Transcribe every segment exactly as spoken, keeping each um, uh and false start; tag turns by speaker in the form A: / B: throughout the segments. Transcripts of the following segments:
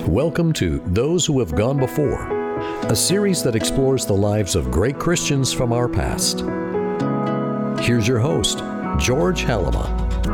A: Welcome to Those Who Have Gone Before, a series that explores the lives of great Christians from our past. Here's your host, George Halama.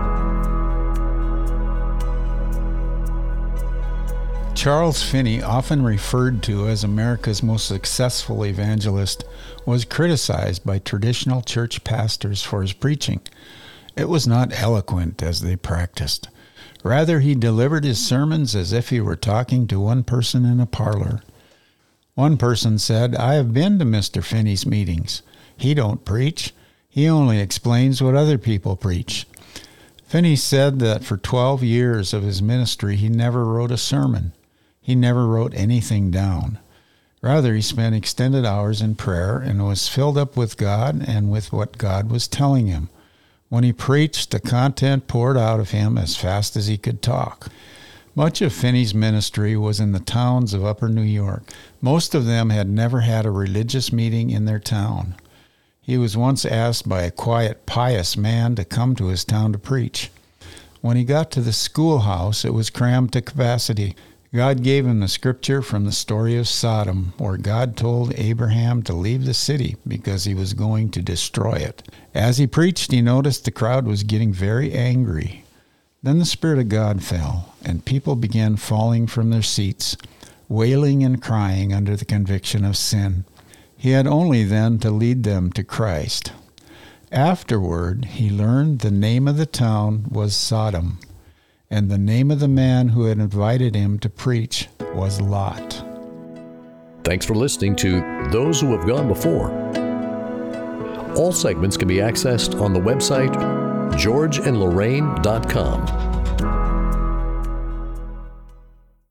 B: Charles Finney, often referred to as America's most successful evangelist, was criticized by traditional church pastors for his preaching. It was not eloquent as they practiced. Rather, he delivered his sermons as if he were talking to one person in a parlor. One person said, "I have been to Mister Finney's meetings. He don't preach. He only explains what other people preach." Finney said that for twelve years of his ministry, he never wrote a sermon. He never wrote anything down. Rather, he spent extended hours in prayer and was filled up with God and with what God was telling him. When he preached, the content poured out of him as fast as he could talk. Much of Finney's ministry was in the towns of Upper New York. Most of them had never had a religious meeting in their town. He was once asked by a quiet, pious man to come to his town to preach. When he got to the schoolhouse, it was crammed to capacity. God gave him the scripture from the story of Sodom, where God told Abraham to leave the city because he was going to destroy it. As he preached, he noticed the crowd was getting very angry. Then the Spirit of God fell, and people began falling from their seats, wailing and crying under the conviction of sin. He had only then to lead them to Christ. Afterward, he learned the name of the town was Sodom, and the name of the man who had invited him to preach was Lot.
A: Thanks for listening to Those Who Have Gone Before. All segments can be accessed on the website george and lorraine dot com.